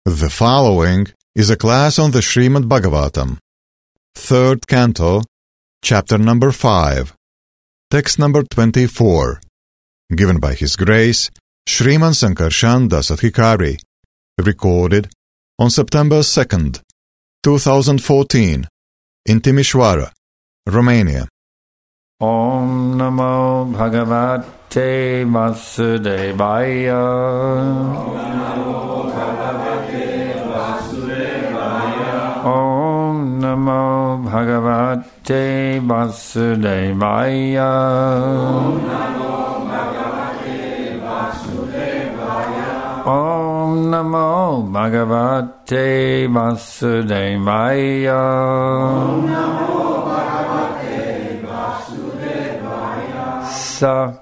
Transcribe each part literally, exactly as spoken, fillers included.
The following is a class on the Srimad Bhagavatam, third canto, chapter number five, text number twenty-four, given by His Grace Sriman Sankarshan Dasadhikari, recorded on September second, two thousand fourteen, in Timișoara, Romania. Om Namo Bhagavate Vasudevaya. Om Namo Bhagavate Vasudevaya. Om Namo Bhagavate Vasudevaya. Sa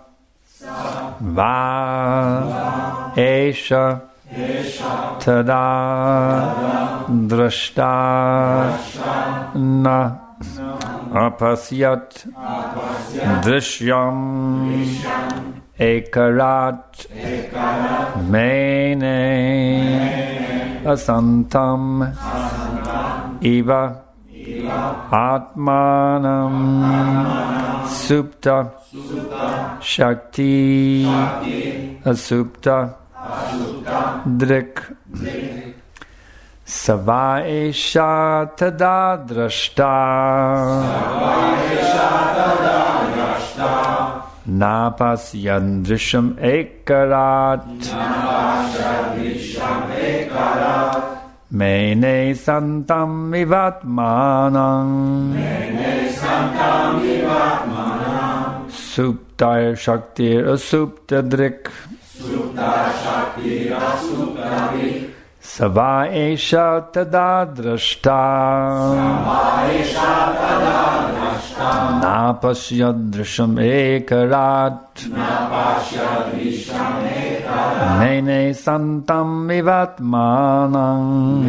Va Esha Tada Drashta Na Apasyat Drishyam Ekarat Mene Asantam Iva Atmanam Supta Shakti Asupta Drik Savaesha Tada Drashta Napas Yandrisham Ekarat Mene Santam Vivatmanam Supta Shakti Asupta Drik Savaesha Tada Drashta Napasyadrisham Ekarat Mene Santam Vivatmanam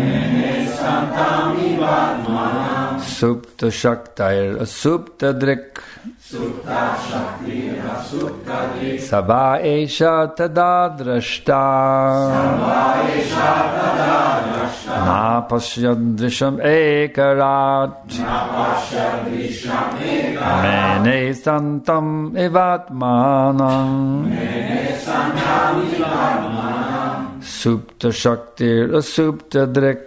Supta Shaktair Asupta Drik Savaesha Tada Drashta Napasyadrisham Ekarat Mene Santam Vivatmanam Supta Shaktir Asupta Drik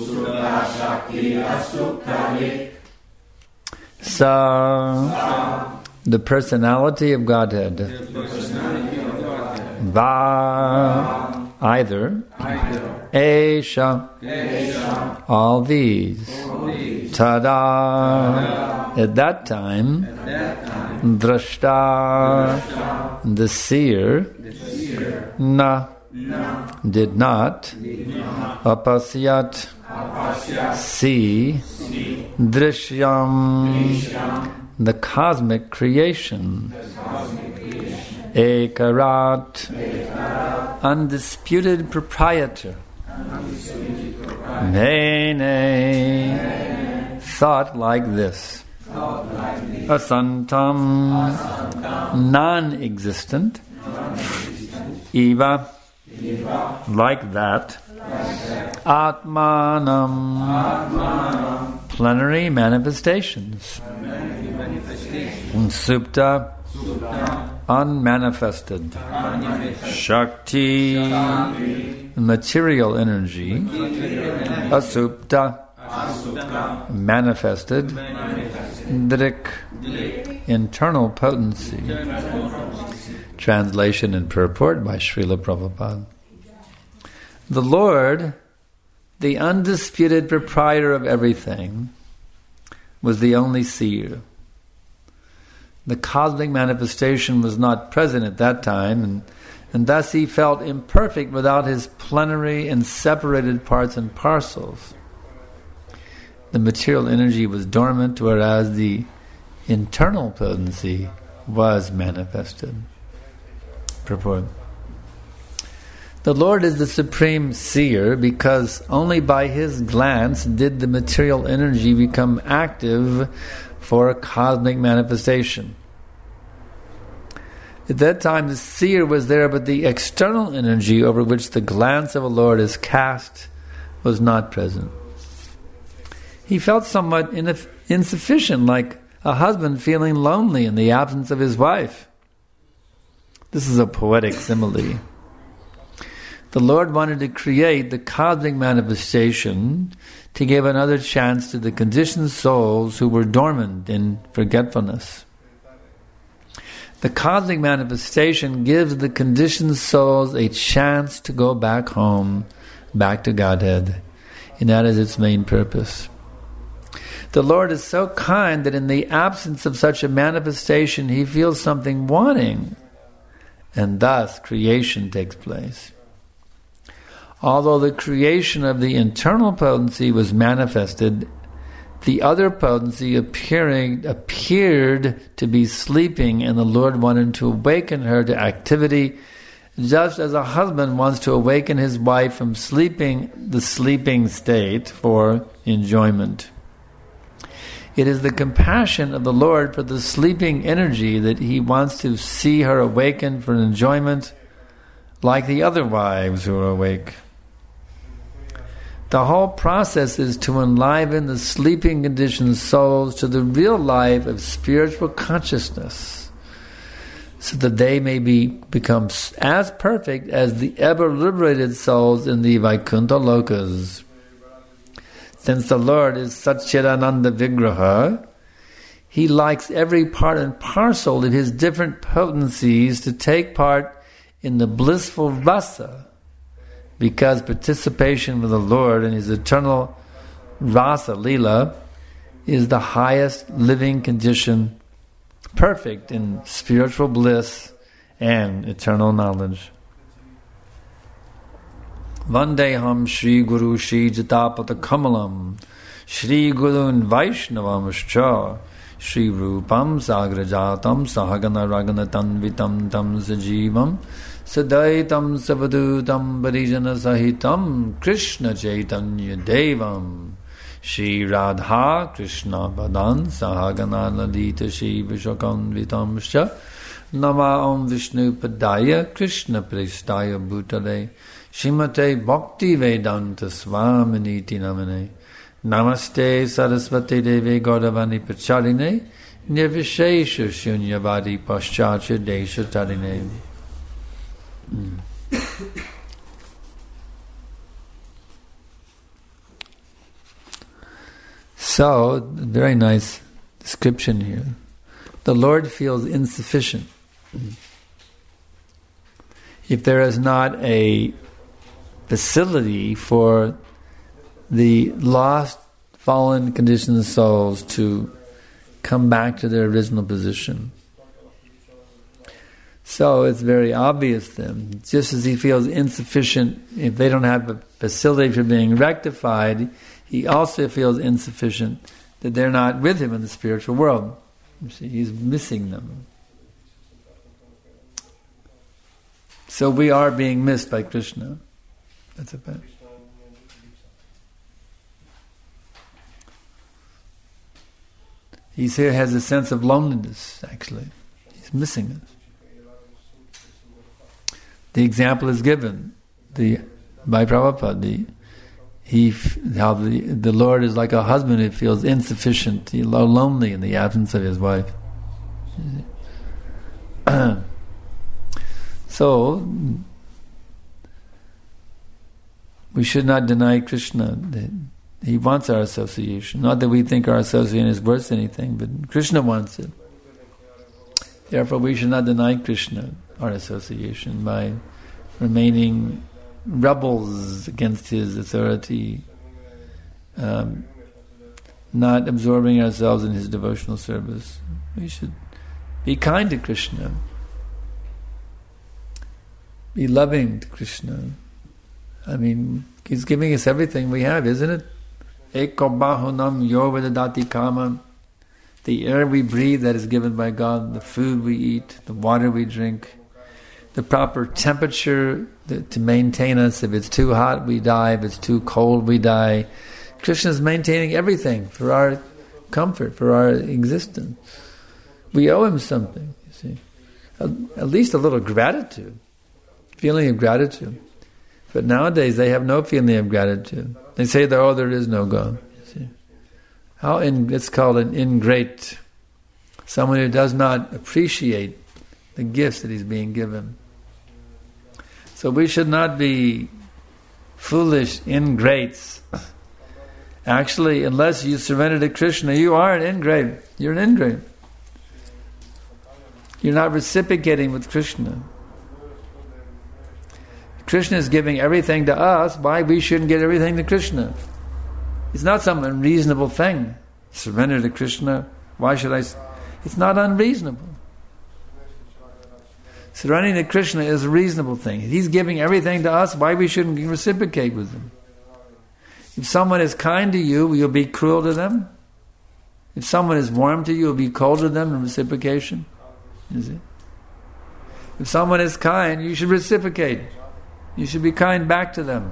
Sa, the personality of Godhead. Va, either. Esha, all these. Tada, at that time. Drashta, the seer. Na, did not. Apasyat, see. Drishyam, the cosmic creation. Ekarat, undisputed proprietor. Mene, thought like this. Asantam, non-existent. Eva, like that. Atmanam, plenary manifestations. Supta, unmanifested. Shakti, material energy. Asupta, manifested. Drik, internal potency. Translation and purport by Srila Prabhupada. The Lord, the undisputed proprietor of everything, was the only seer. The cosmic manifestation was not present at that time, and, and thus he felt imperfect without his plenary and separated parts and parcels. The material energy was dormant, whereas the internal potency was manifested. Purport. The Lord is the supreme seer because only by His glance did the material energy become active for a cosmic manifestation. At that time, the seer was there, but the external energy over which the glance of a Lord is cast was not present. He felt somewhat ineff- insufficient, like a husband feeling lonely in the absence of his wife. This is a poetic simile. The Lord wanted to create the cosmic manifestation to give another chance to the conditioned souls who were dormant in forgetfulness. The cosmic manifestation gives the conditioned souls a chance to go back home, back to Godhead, and that is its main purpose. The Lord is so kind that in the absence of such a manifestation, He feels something wanting, and thus creation takes place. Although the creation of the internal potency was manifested, the other potency appearing appeared to be sleeping, and the Lord wanted to awaken her to activity, just as a husband wants to awaken his wife from sleeping, the sleeping state, for enjoyment. It is the compassion of the Lord for the sleeping energy that He wants to see her awaken for enjoyment, like the other wives who are awake. The whole process is to enliven the sleeping conditioned souls to the real life of spiritual consciousness, so that they may be become as perfect as the ever-liberated souls in the Vaikuntha Lokas. Since the Lord is Satchidananda Vigraha, He likes every part and parcel of His different potencies to take part in the blissful rasa, because participation with the Lord in His eternal rasa lila is the highest living condition, perfect in spiritual bliss and eternal knowledge. Vandeham Shri Guru Shri Jatapata Kamalam Shri Gurun Vaishnavamscha Shri Rupam Sagrajatam Sahagana Ragana Tanvitam Tam Sajivam Sadaitam Savadutam Parijana Sahitam Krishna Chaitanya Devam Shri Radha Krishna Padan Sahagana Lalita Shri Vishakanvitamscha Nama Om Vishnu Padaya Krishna Prestaya Bhutale Shrimate Bhakti Vedanta Swaminiti Namane Namaste Saraswati Devi Gaudavani Pacharine Nirvishesha Shunyavadi Pascharcha Desha Tarine. Mm. So, very nice description here. The Lord feels insufficient. If there is not a facility for the lost, fallen, conditioned souls to come back to their original position. So it's very obvious then, just as He feels insufficient, if they don't have a facility for being rectified, He also feels insufficient that they're not with Him in the spiritual world. You see, He's missing them. So we are being missed by Krishna. That's a fact. He's here has a sense of loneliness, actually. He's missing us. The example is given the, by Prabhupada. The, he, how the, the Lord is like a husband who feels insufficient, lonely in the absence of his wife. So, we should not deny Krishna that He wants our association. Not that we think our association is worth anything, but Krishna wants it. Therefore, we should not deny Krishna our association by remaining rebels against His authority, um, not absorbing ourselves in His devotional service. We should be kind to Krishna, be loving to Krishna. I mean, He's giving us everything we have, isn't it? Eko bahunam yo vedadati kama. The air we breathe that is given by God, the food we eat, the water we drink, the proper temperature to maintain us. If it's too hot, we die. If it's too cold, we die. Krishna is maintaining everything for our comfort, for our existence. We owe Him something, you see. At least a little gratitude, feeling of gratitude. But nowadays they have no feeling of gratitude. They say that, oh, there is no God. You see? How in, it's called an ingrate. Someone who does not appreciate the gifts that he's being given. So we should not be foolish ingrates. Actually, unless you surrender to Krishna, you are an ingrate. You're an ingrate. You're not reciprocating with Krishna. Krishna is giving everything to us. Why we shouldn't get everything to Krishna? It's not some unreasonable thing. Surrender to Krishna. Why should I? It's not unreasonable. Surrendering to Krishna is a reasonable thing. He's giving everything to us. Why we shouldn't reciprocate with him? If someone is kind to you, you'll be cruel to them. If someone is warm to you, you'll be cold to them in reciprocation. Is it? If someone is kind, you should reciprocate. You should be kind back to them.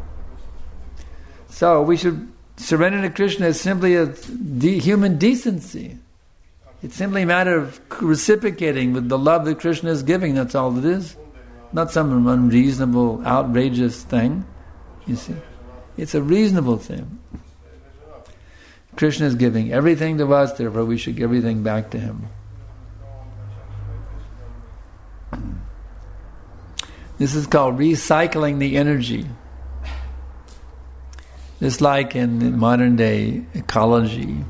So we should surrender to Krishna as simply a de- human decency. It's simply a matter of reciprocating with the love that Krishna is giving. That's all it is. Not some unreasonable, outrageous thing. You see, it's a reasonable thing. Krishna is giving everything to us, therefore we should give everything back to him. This is called recycling the energy. Just like in modern day ecology,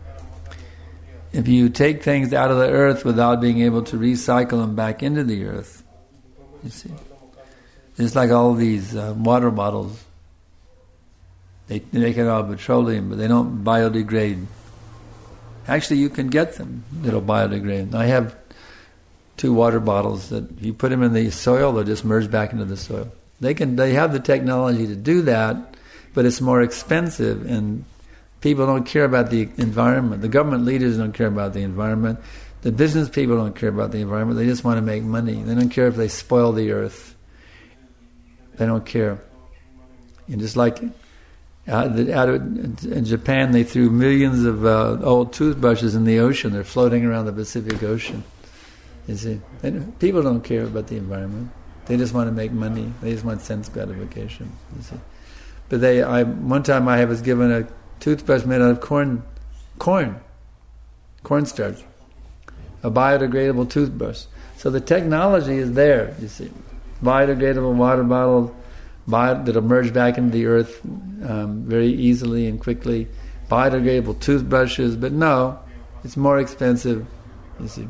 if you take things out of the earth without being able to recycle them back into the earth, you see, it's like all these uh, water bottles. They, they make it out of petroleum, but they don't biodegrade. Actually, you can get them that'll biodegrade. I have two water bottles that if you put them in the soil, they'll just merge back into the soil. They can. They have the technology to do that, but it's more expensive, and people don't care about the environment. The government leaders don't care about the environment. The business people don't care about the environment. They just want to make money. They don't care if they spoil the earth. They don't care. And just like out of, in Japan, they threw millions of uh, old toothbrushes in the ocean. They're floating around the Pacific Ocean. You see, they don't, people don't care about the environment. They just want to make money. They just want sense gratification. You see, but they. I one time I was given a toothbrush made out of corn, corn, cornstarch, a biodegradable toothbrush. So the technology is there. You see, biodegradable water bottle, bio, that'll merge back into the earth um, very easily and quickly. Biodegradable toothbrushes, but no, it's more expensive. You see.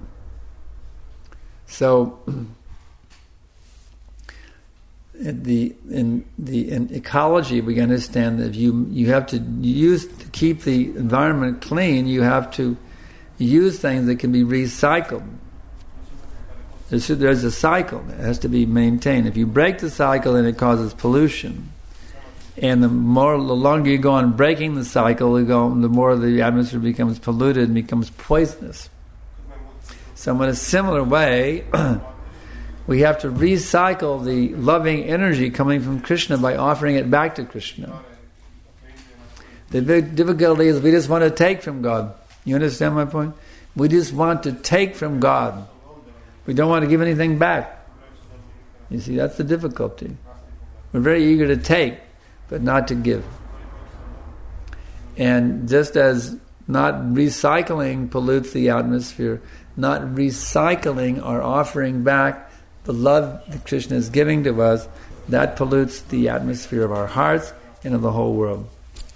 So, in the in the in ecology, we understand that if you you have to use to keep the environment clean, you have to use things that can be recycled. There's, there's a cycle that has to be maintained. If you break the cycle, then it causes pollution. And the more, the longer you go on breaking the cycle, you go, the more the atmosphere becomes polluted and becomes poisonous. So in a similar way, we have to recycle the loving energy coming from Krishna by offering it back to Krishna. The big difficulty is we just want to take from God. You understand my point? We just want to take from God. We don't want to give anything back. You see, that's the difficulty. We're very eager to take, but not to give. And just as not recycling pollutes the atmosphere, not recycling or offering back the love that Krishna is giving to us, that pollutes the atmosphere of our hearts and of the whole world.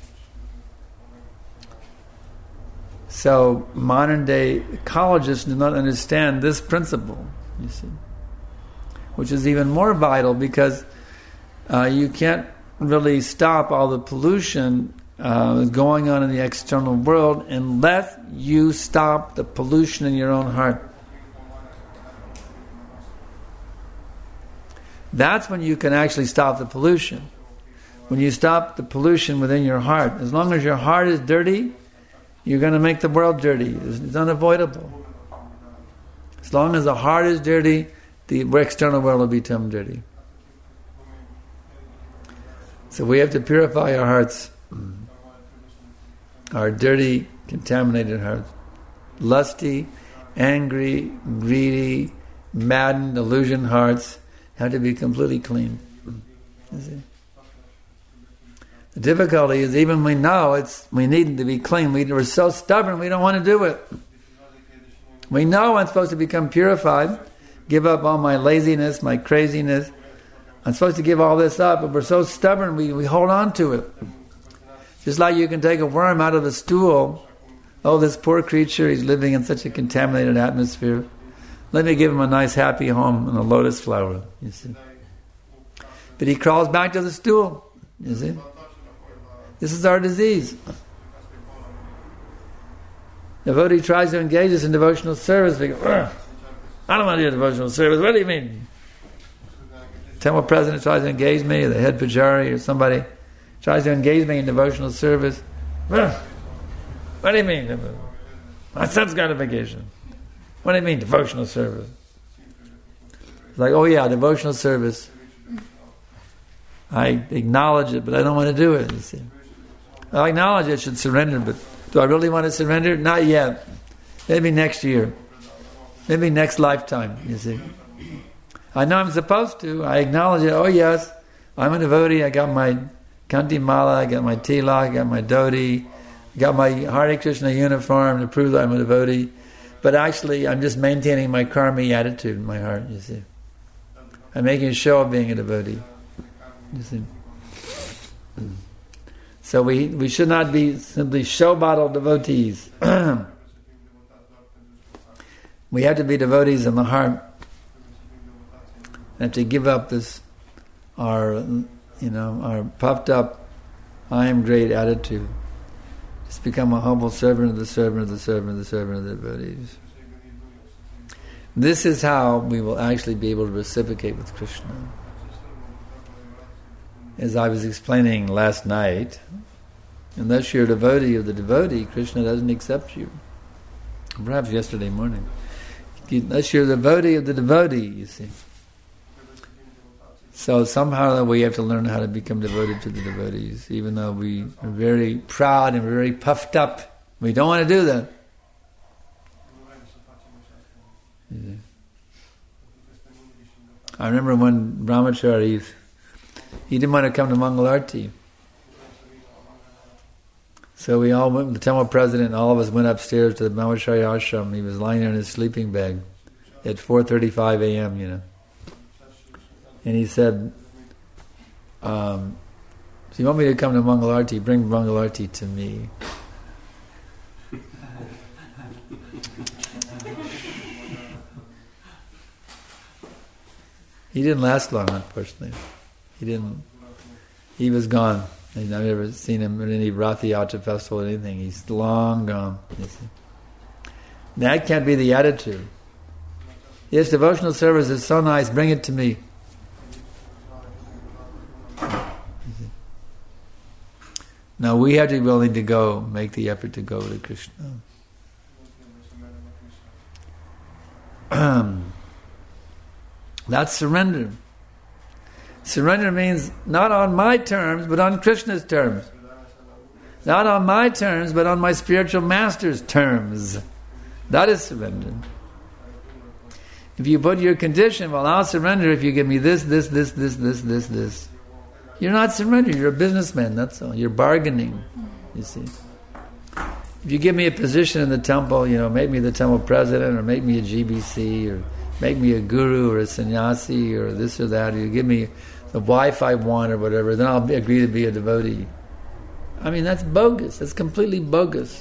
So modern day ecologists do not understand this principle, you see, which is even more vital because uh, you can't really stop all the pollution uh, going on in the external world unless you stop the pollution in your own heart. That's when you can actually stop the pollution. When you stop the pollution within your heart. As long as your heart is dirty, you're going to make the world dirty. It's unavoidable. As long as the heart is dirty, the external world will become dirty. So we have to purify our hearts. Our dirty, contaminated hearts. Lusty, angry, greedy, maddened, illusioned hearts have to be completely clean. You see? The difficulty is even we know it's we need to be clean. We, we're so stubborn we don't want to do it. We know I'm supposed to become purified, give up all my laziness, my craziness. I'm supposed to give all this up, but we're so stubborn we, we hold on to it. Just like you can take a worm out of a stool. Oh, this poor creature, he's living in such a contaminated atmosphere. Let me give him a nice happy home in a lotus flower, you see. But he crawls back to the stool, you see. This is our disease. The devotee tries to engage us in devotional service. We go, I don't want to do devotional service. What do you mean? Temple president tries to engage me, or the head pujari or somebody tries to engage me in devotional service. What do you mean? My son's got a vacation. What do you mean, devotional service? It's like, oh yeah, devotional service. I acknowledge it, but I don't want to do it, you see. I acknowledge I should surrender, but do I really want to surrender? Not yet. Maybe next year. Maybe next lifetime, you see. I know I'm supposed to. I acknowledge it. Oh yes, I'm a devotee. I got my Kanti Mala, I got my Tilak, I got my Dhoti, I got my Hare Krishna uniform to prove that I'm a devotee. But actually, I'm just maintaining my karmi attitude in my heart, you see. I'm making a show of being a devotee. You see. So we, we should not be simply show bottle devotees. We have to be devotees in the heart. We have to give up this, our, you know, our puffed up, I am great attitude. Just become a humble servant of the servant of the servant of the servant of the devotees. This is how we will actually be able to reciprocate with Krishna. As I was explaining last night, unless you're a devotee of the devotee, Krishna doesn't accept you. Perhaps yesterday morning. Unless you're a devotee of the devotee, you see. So somehow we have to learn how to become devoted to the devotees, even though we are very proud and very puffed up. We don't want to do that. Yeah. I remember when Brahmachari, he didn't want to come to Mangalarti. So we all went, the temple president and all of us went upstairs to the Brahmachari ashram. He was lying there in his sleeping bag at four thirty-five a.m., you know. And he said, um, if you want me to come to Mangalarti, bring Mangalarti to me. He didn't last long, unfortunately. He didn't. He was gone. I've never seen him at any Rathi Yatra festival or anything. He's long gone. You see. That can't be the attitude. Yes, devotional service is so nice. Bring it to me. Now we have to be willing to go, make the effort to go to Krishna. That's surrender. Surrender means not on my terms, but on Krishna's terms. Not on my terms, but on my spiritual master's terms. That is surrender. If you put your condition, well, I'll surrender if you give me this, this, this, this, this, this, this. You're not surrendering, you're a businessman, that's all. You're bargaining, you see. If you give me a position in the temple, you know, make me the temple president, or make me a G B C, or make me a guru, or a sannyasi, or this or that, or you give me the wife I want, or whatever, then I'll agree to be a devotee. I mean, that's bogus. That's completely bogus.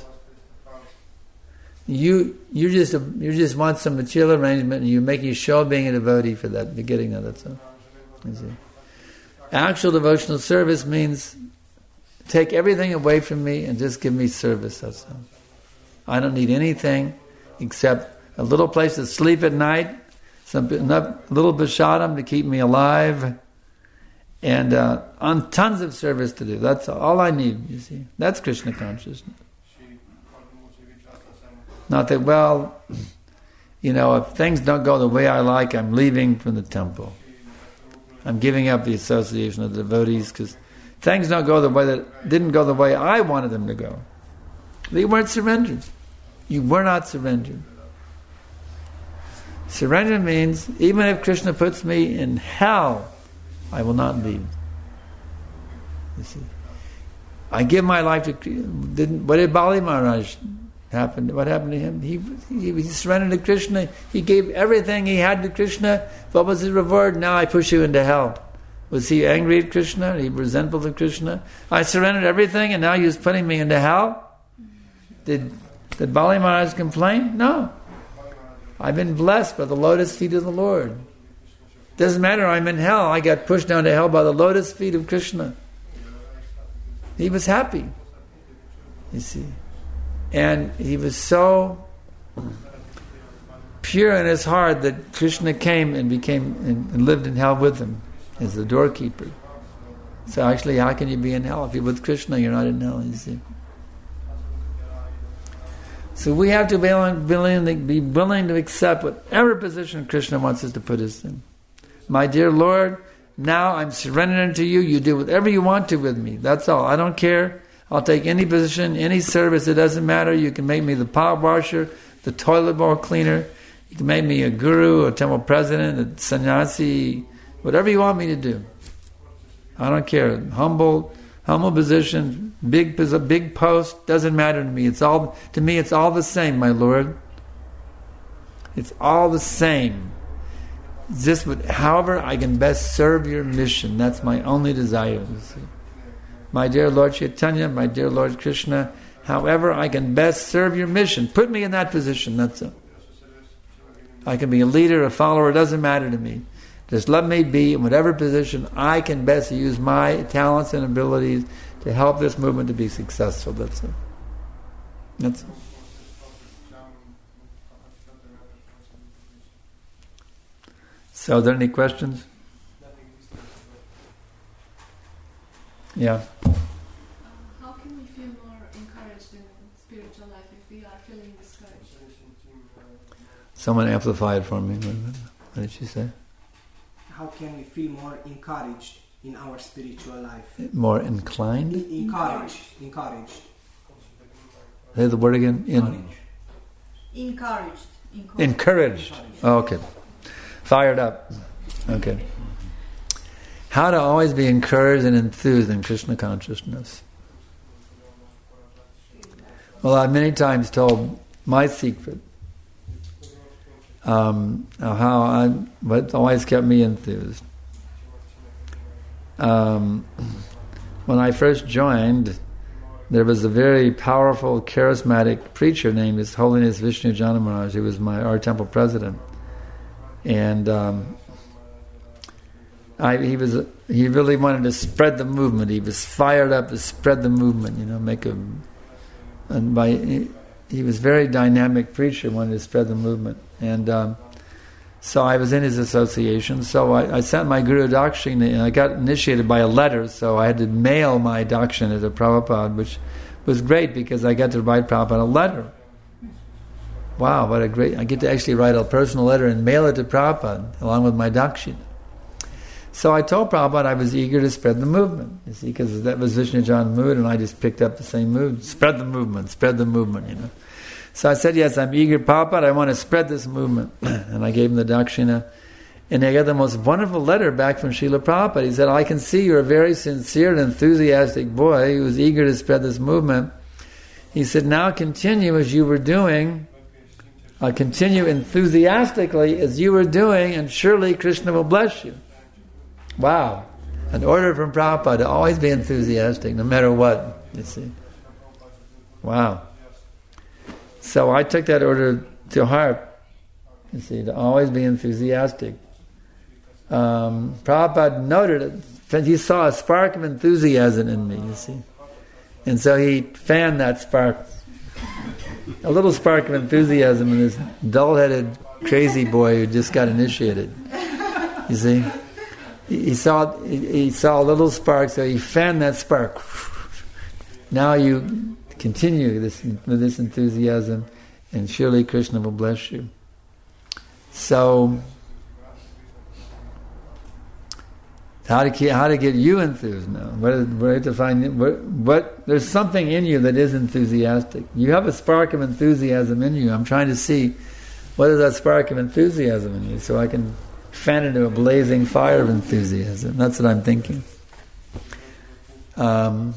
You you just you just want some material arrangement, and you make you show being a devotee for that, you're getting that, that's all. You see. Actual devotional service means take everything away from me and just give me service, that's all. I don't need anything except a little place to sleep at night, some enough little prasadam to keep me alive, and uh, on tons of service to do. That's all I need, you see. That's Krishna consciousness. Not that, well, you know, if things don't go the way I like, I'm leaving from the temple. I'm giving up the association of the devotees because things don't go the way that didn't go the way I wanted them to go. They weren't surrendered. You were not surrendered. Surrender means even if Krishna puts me in hell, I will not leave. You see, I give my life to. Didn't what did Bali Maharaj happen? What happened to him? He, he he surrendered to Krishna. He gave everything he had to Krishna. What was his reward? Now I push you into hell. Was he angry at Krishna? He resentful to Krishna? I surrendered everything, and now you're putting me into hell. Did did Bali Maharaj complain? No. I've been blessed by the lotus feet of the Lord. Doesn't matter, I'm in hell. I got pushed down to hell by the lotus feet of Krishna. He was happy, you see. And he was so pure in his heart that Krishna came and became and, and lived in hell with him as the doorkeeper. So actually, how can you be in hell? If you're with Krishna, you're not in hell, you see. So we have to be willing, willing to be willing to accept whatever position Krishna wants us to put us in. My dear Lord, now I'm surrendering to you. You do whatever you want to with me. That's all. I don't care. I'll take any position, any service. It doesn't matter. You can make me the pot washer, the toilet bowl cleaner. You can make me a guru, a temple president, a sannyasi, whatever you want me to do. I don't care. Humble, humble position, big, big post, doesn't matter to me. It's all to me. It's all the same, my Lord. It's all the same. Just what, however I can best serve your mission. That's my only desire. You see. My dear Lord Chaitanya, my dear Lord Krishna, however I can best serve your mission. Put me in that position. That's it. I can be a leader, a follower. It doesn't matter to me. Just let me be in whatever position I can best use my talents and abilities to help this movement to be successful. That's it. That's it. So, are there any questions? Yeah. How can we feel more encouraged in spiritual life if we are feeling discouraged? Someone amplify it for me. What did she say? How can we feel more encouraged in our spiritual life? More inclined? Encouraged. Encouraged. Say the word again. In- Encouraged. Encouraged. Encouraged. Oh, okay. Fired up. Okay. How to always be encouraged and enthused in Krishna consciousness. Well, I've many times told my secret. Um, how I, what always kept me enthused. Um, when I first joined, there was a very powerful, charismatic preacher named His Holiness Vishnu Jana Maharaj. He was my our temple president, and um, I, he was he really wanted to spread the movement. He was fired up to spread the movement. You know, make a and by he, he was a very dynamic preacher, wanted to spread the movement. And um, so I was in his association. So I, I sent my Guru Dakshina, and I got initiated by a letter. So I had to mail my Dakshina to Prabhupada, which was great because I got to write Prabhupada a letter. Wow, what a great... I get to actually write a personal letter and mail it to Prabhupada along with my Dakshina. So I told Prabhupada I was eager to spread the movement, you see, because that was Vishnu Jan's mood, and I just picked up the same mood. Spread the movement, spread the movement, you know. So I said, yes, I'm eager, Prabhupada, I want to spread this movement. And I gave him the Dakshina. And I got the most wonderful letter back from Srila Prabhupada. He said, I can see you're a very sincere and enthusiastic boy who's eager to spread this movement. He said, now continue as you were doing, uh, continue enthusiastically as you were doing, and surely Krishna will bless you. Wow. An order from Prabhupada to always be enthusiastic, no matter what, you see. Wow. So I took that order to heart, you see, to always be enthusiastic. Um, Prabhupada noted it. He saw a spark of enthusiasm in me, you see. And so he fanned that spark. A little spark of enthusiasm in this dull-headed, crazy boy who just got initiated. You see? He, he saw he, he saw a little spark, so he fanned that spark. Now you continue this with this enthusiasm, and surely Krishna will bless you. So, how to keep, how to get you enthused now? What is, where to find what, what? There's something in you that is enthusiastic. You have a spark of enthusiasm in you. I'm trying to see what is that spark of enthusiasm in you, so I can fan it into a blazing fire of enthusiasm. That's what I'm thinking. Um,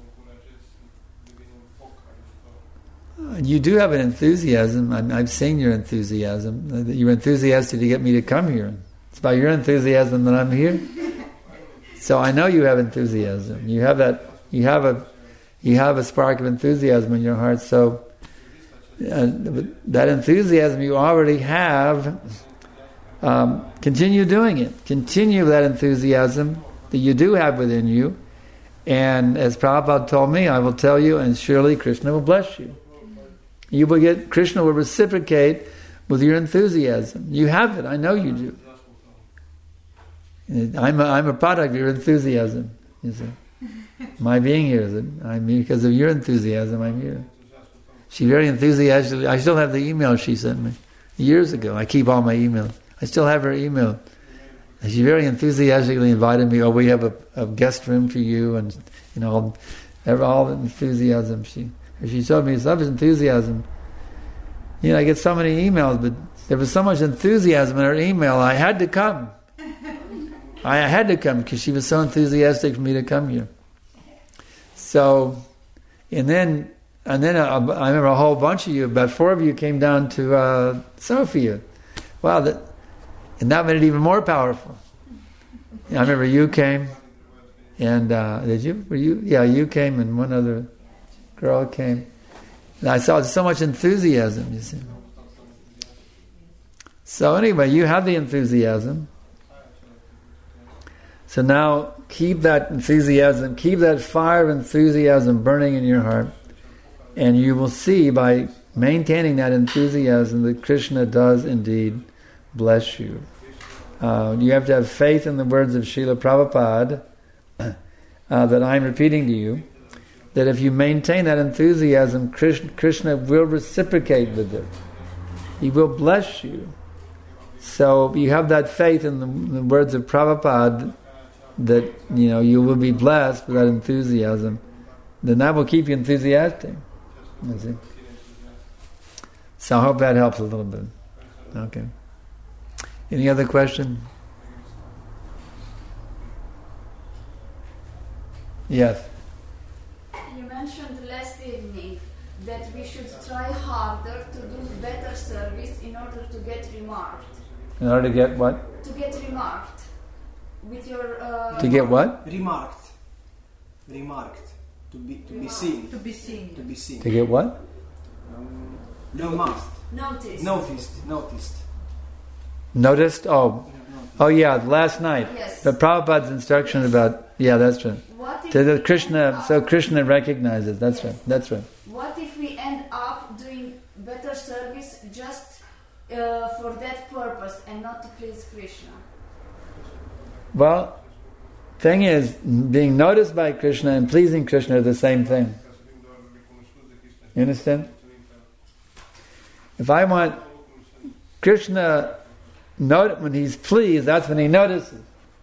you do have an enthusiasm. I'm, I've seen your enthusiasm. You're enthusiastic to get me to come here. It's by your enthusiasm that I'm here. So I know you have enthusiasm. You have that. You have a. You have a spark of enthusiasm in your heart. So uh, that enthusiasm you already have. Um, continue doing it. Continue that enthusiasm that you do have within you. And as Prabhupada told me, I will tell you, and surely Krishna will bless you. You will get, Krishna will reciprocate with your enthusiasm. You have it. I know you do. I'm a, I'm a product of your enthusiasm. You see, my being here is it. I mean, because of your enthusiasm, I'm here. She very enthusiastically. I still have the email she sent me years ago. I keep all my emails. I still have her email. And she very enthusiastically invited me. Oh, we have a, a guest room for you, and you know, all, all the enthusiasm. She she showed me so much enthusiasm. You know, I get so many emails, but there was so much enthusiasm in her email. I had to come. I had to come because she was so enthusiastic for me to come here. So, and then and then I, I remember a whole bunch of you, about four of you, came down to uh, Sofia. Wow, that. And that made it even more powerful. I remember you came, and uh, did you? Were you? Yeah, you came, and one other girl came. And I saw so much enthusiasm. You see. So anyway, you have the enthusiasm. So now keep that enthusiasm, keep that fire of enthusiasm burning in your heart, and you will see by maintaining that enthusiasm that Krishna does indeed bless you. Uh, you have to have faith in the words of Srila Prabhupada uh, that I'm repeating to you, that if you maintain that enthusiasm, Krishna, Krishna will reciprocate with it. He will bless you. So you have that faith in the, the words of Prabhupada that you know you will be blessed with that enthusiasm, then that will keep you enthusiastic. You see? So I hope that helps a little bit. Okay. Any other question? Yes. You mentioned last evening that we should try harder to do better service in order to get remarked. In order to get what? To get remarked. With your... Uh, to get what? Remarked. Remarked. To be to be seen. To be seen. To be seen. To get what? Um, remarked. Noticed. Noticed. Noticed. Noticed? Oh, oh yeah. Last night, yes. The Prabhupada's instruction about yeah, that's right. What if to the we Krishna, end up, so Krishna recognizes. That's yes. right. That's right. What if we end up doing better service just uh, for that purpose and not to please Krishna? Well, thing is, being noticed by Krishna and pleasing Krishna are the same thing. You understand? If I want Krishna, note when he's pleased, that's when he notices.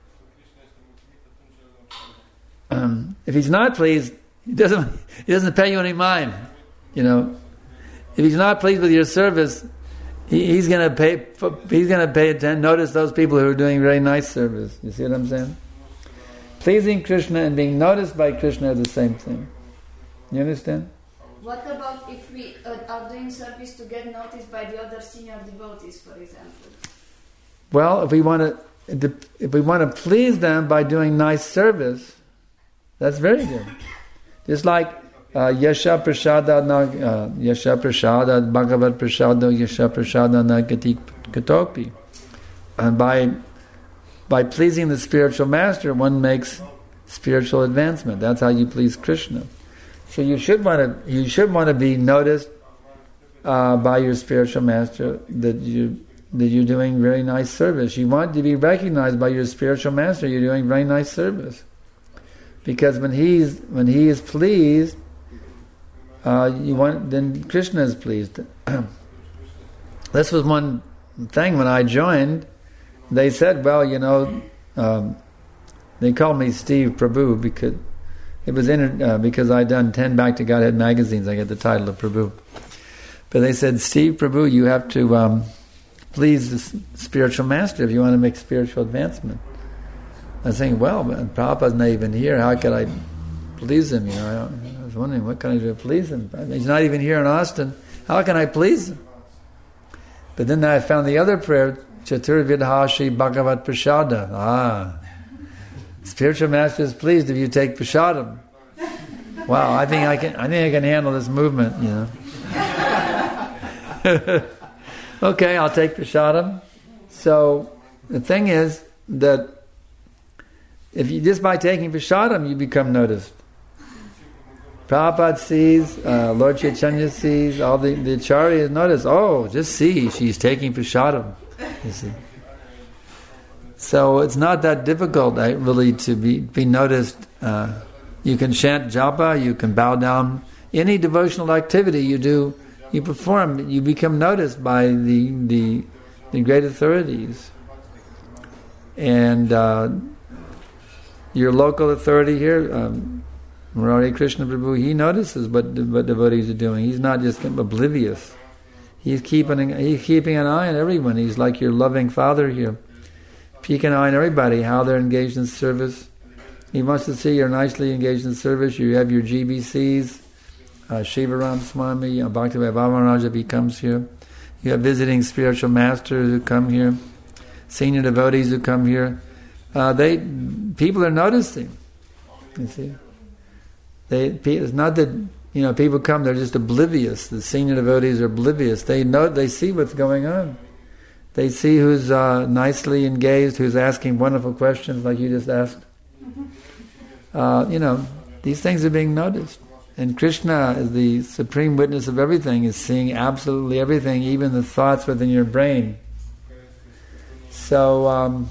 Um, if he's not pleased, he doesn't. He doesn't pay you any mind. You know, if he's not pleased with your service, he, he's going to pay. He's going to pay attention. Notice those people who are doing very nice service. You see what I'm saying? Pleasing Krishna and being noticed by Krishna are the same thing. You understand? What about if we uh, are doing service to get noticed by the other senior devotees, for example? Well, if we want to, if we want to please them by doing nice service, that's very good. Just like uh, Yasha Prasada na uh, Yasha Prasada Bhagavat Prasada Yasha Prasada na Gati Katopi, and by by pleasing the spiritual master, one makes spiritual advancement. That's how you please Krishna. So you should want to you should want to be noticed uh, by your spiritual master that you that you're doing very nice service. You want to be recognized by your spiritual master. You're doing very nice service, because when he's when he is pleased, uh, you want then Krishna is pleased. This was one thing when I joined. They said, well, you know, um, they called me Steve Prabhu because. It was in, uh, because I'd done ten Back to Godhead magazines. I get the title of Prabhu. But they said, Steve Prabhu, you have to um, please the spiritual master if you want to make spiritual advancement. I was thinking, well, Prabhupada's not even here. How could I please him? You know, I, don't, I was wondering, what can I do to please him? I mean, he's not even here in Austin. How can I please him? But then I found the other prayer, Chaturvidhashi Bhagavat Prasada. Ah, spiritual master is pleased if you take prasadam. Wow, I think I can. I think I can handle this movement. You know. Okay, I'll take prasadam. So the thing is that if you just by taking prasadam, you become noticed. Prabhupada sees, uh, Lord Chaitanya sees, all the, the acharyas notice, oh, just see, she's taking prasadam. You see. So it's not that difficult, uh, really, to be, be noticed. Uh, you can chant japa, you can bow down. Any devotional activity you do, you perform, you become noticed by the the, the great authorities. And uh, your local authority here, um, Murari Krishna Prabhu, he notices what, what devotees are doing. He's not just oblivious. He's keeping he's keeping an eye on everyone. He's like your loving father here. Keeping an eye on everybody, how they're engaged in service. He wants to see you're nicely engaged in service. You have your G B Cs. Uh, Shivaram Swami, uh, Bhaktivedanta Maharaja, he comes here. You have visiting spiritual masters who come here. Senior devotees who come here. Uh, they people are noticing. You see, they it's not that you know people come; they're just oblivious. The senior devotees are oblivious. They know, they see what's going on. They see who's uh, nicely engaged, who's asking wonderful questions like you just asked. Uh, you know, these things are being noticed. And Krishna, is the supreme witness of everything, is seeing absolutely everything, even the thoughts within your brain. So, um,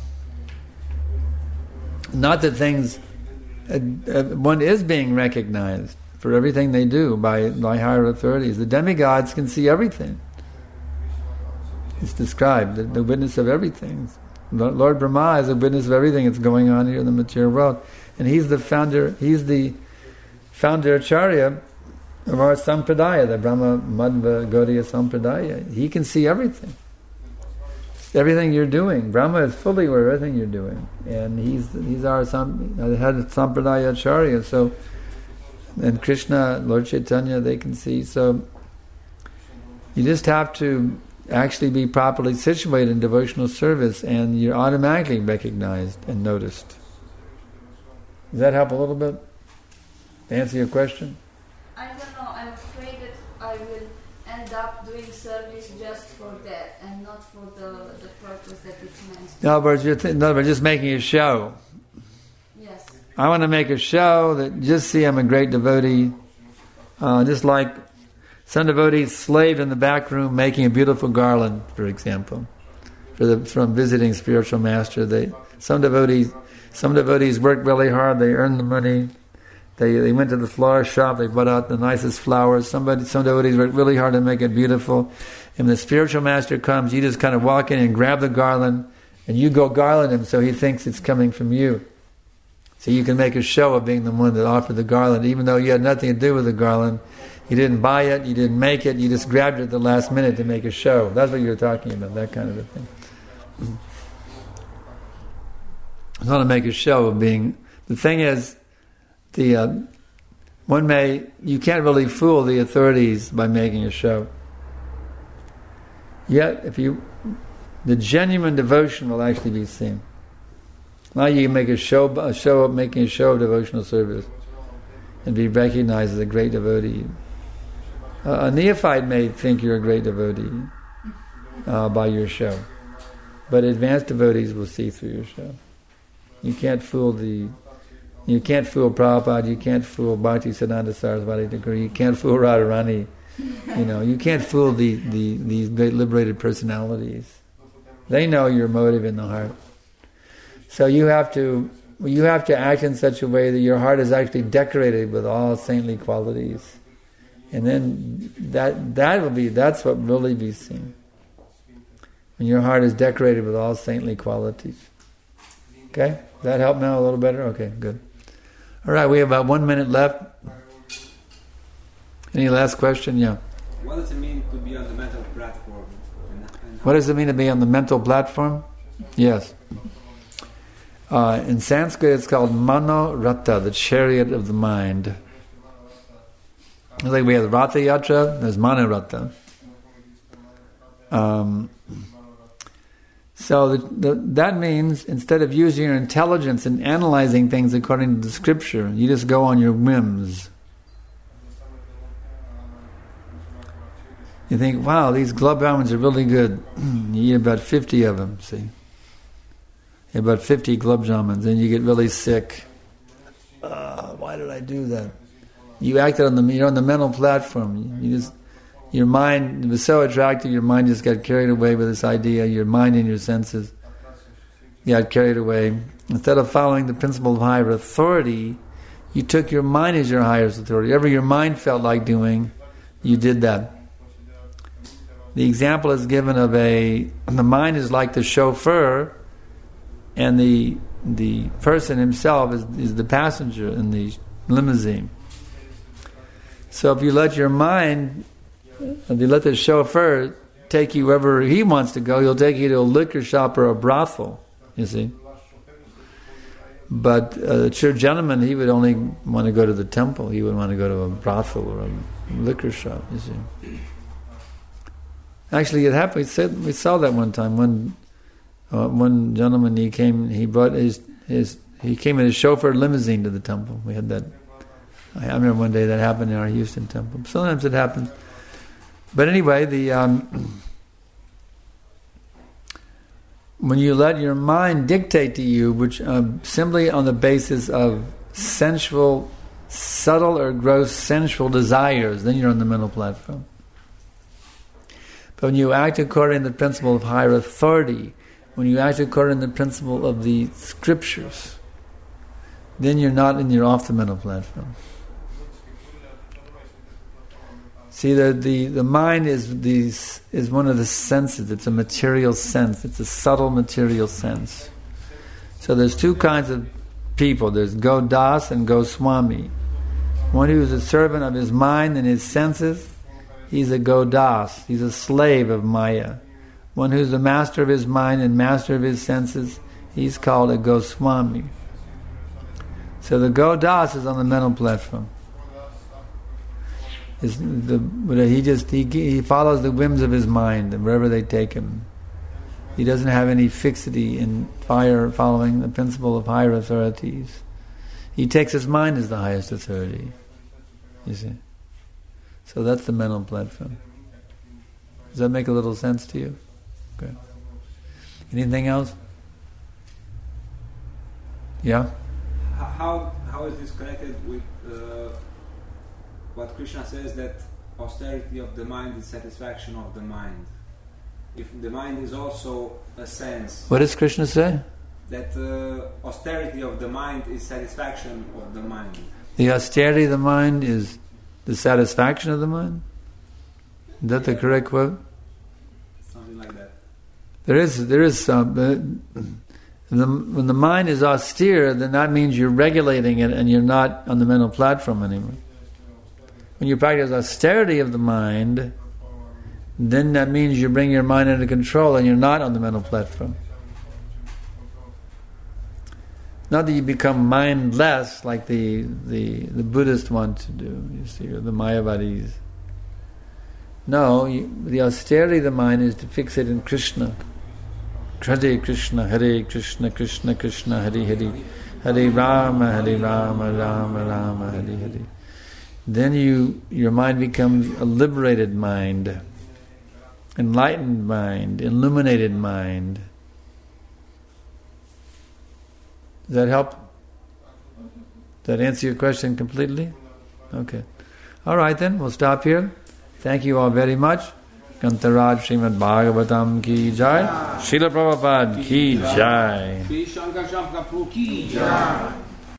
not that things, uh, uh, one is being recognized for everything they do by, by higher authorities. The demigods can see everything. It's described, the, the witness of everything. Lord Brahma is a witness of everything that's going on here in the material world. And he's the founder, he's the founder Acharya of our Sampradaya, the Brahma Madhva Gaudiya Sampradaya. He can see everything. Everything you're doing. Brahma is fully aware of everything you're doing. And he's he's our Sam, the head of Sampradaya Acharya. So, and Krishna, Lord Chaitanya, they can see. So, you just have to actually be properly situated in devotional service and you're automatically recognized and noticed. Does that help a little bit? To answer your question? I don't know, I'm afraid that I will end up doing service just for that and not for the, the purpose that it's meant to. In other words, you're th- in other words, just making a show. Yes. I want to make a show that just see I'm a great devotee. Uh, just like some devotees slaved in the back room making a beautiful garland, for example, for the from visiting spiritual master. They some devotees some devotees worked really hard. They earned the money. They they went to the florist shop. They bought out the nicest flowers. Somebody some devotees worked really hard to make it beautiful. And when the spiritual master comes, you just kind of walk in and grab the garland, and you go garland him so he thinks it's coming from you. So you can make a show of being the one that offered the garland, even though you had nothing to do with the garland. You didn't buy it, you didn't make it, you just grabbed it at the last minute to make a show. That's what you're talking about, that kind of a thing. It's not to make a show of being... The thing is, the uh, one may... You can't really fool the authorities by making a show. Yet, if you... The genuine devotion will actually be seen. Now you can make a show, a show of making a show of devotional service and be recognized as a great devotee. Uh, a neophyte may think you're a great devotee uh, by your show, but advanced devotees will see through your show. You can't fool the, you can't fool Prabhupada, you can't fool Bhaktisiddhanta Saraswati Thakur, you can't fool Radharani, you know, you can't fool the, the these great liberated personalities. They know your motive in the heart. So you have to you have to act in such a way that your heart is actually decorated with all saintly qualities, and then that that will be that's what really be seen. When your heart is decorated with all saintly qualities. Okay, does that help now a little better? Okay, good. All right, we have about one minute left. Any last question? Yeah. What does it mean to be on the mental platform? And, and what does it mean to be on the mental platform? Yes. Uh, in Sanskrit, it's called Mano Ratha, the chariot of the mind. Like we have Ratha Yatra, there's Mano Ratha. Um, so the, the, that means instead of using your intelligence and analyzing things according to the scripture, you just go on your whims. You think, wow, these gulab jamuns are really good. You eat about fifty of them, see. About fifty gulab jamuns, and you get really sick. Uh, why did I do that? You acted on the, you're on the mental platform. You just, your mind was so attractive, your mind just got carried away with this idea. Your mind and your senses got carried away. Instead of following the principle of higher authority, you took your mind as your highest authority. Whatever your mind felt like doing, you did that. The example is given of a, the mind is like the chauffeur, and the the person himself is, is the passenger in the limousine. So if you let your mind, if you let the chauffeur take you wherever he wants to go, he'll take you to a liquor shop or a brothel, you see. But a true gentleman, he would only want to go to the temple. He wouldn't want to go to a brothel or a liquor shop, you see. Actually, it happened. We said we saw that one time. One uh, one gentleman, he came. He brought his his. He came in his chauffeur limousine to the temple. We had that. I remember one day that happened in our Houston temple. Sometimes it happens. But anyway, the um, when you let your mind dictate to you, which um, simply on the basis of sensual, subtle or gross sensual desires, then you're on the mental platform. But when you act according to the principle of higher authority, when you act according to the principle of the scriptures, then you're not in your off the mental platform. See, the, the, the mind is these is one of the senses. It's a material sense. It's a subtle material sense. So there's two kinds of people. There's Godas and Goswami. One who is a servant of his mind and his senses, he's a Godas. He's a slave of Maya. One who's the master of his mind and master of his senses, he's called a Goswami. So the Godas is on the mental platform. Is the, he just he, he follows the whims of his mind and wherever they take him. He doesn't have any fixity in fire following the principle of higher authorities. He takes his mind as the highest authority. You see. So that's the mental platform. Does that make a little sense to you? Okay. Anything else? Yeah? How how is this connected with uh, what Krishna says, that austerity of the mind is satisfaction of the mind? If the mind is also a sense. What does Krishna say? That uh, austerity of the mind is satisfaction of the mind. The austerity of the mind is the satisfaction of the mind? Is that the correct quote? Something like that. There is, there is some. Uh, the, when the mind is austere, then that means you're regulating it and you're not on the mental platform anymore. When you practice austerity of the mind, then that means you bring your mind under control and you're not on the mental platform. Not that you become mindless like the the, the Buddhists want to do, you see, or the Mayavadis. No, you, the austerity of the mind is to fix it in Krishna. Hare Krishna, Hare Krishna, Krishna Krishna, Hare Hare, Hare Rama, Hare Rama, Rama Rama, Hare Hare. Then you, your mind becomes a liberated mind, enlightened mind, illuminated mind. Does that help? Does that answer your question completely? Okay. All right then, we'll stop here. Thank you all very much. Kantaraj Srimad Bhagavatam ki jai. Srila Prabhupada ki jai. Shri Shankar Shankar Prabhu ki jai.